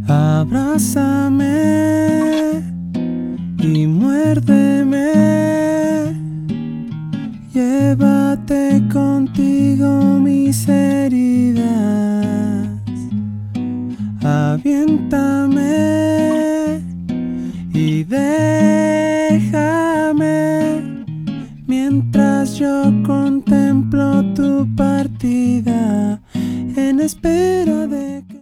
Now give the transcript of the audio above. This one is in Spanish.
Abrázame y muérdeme, llévate contigo mis heridas, aviéntame y déjame mientras yo contemple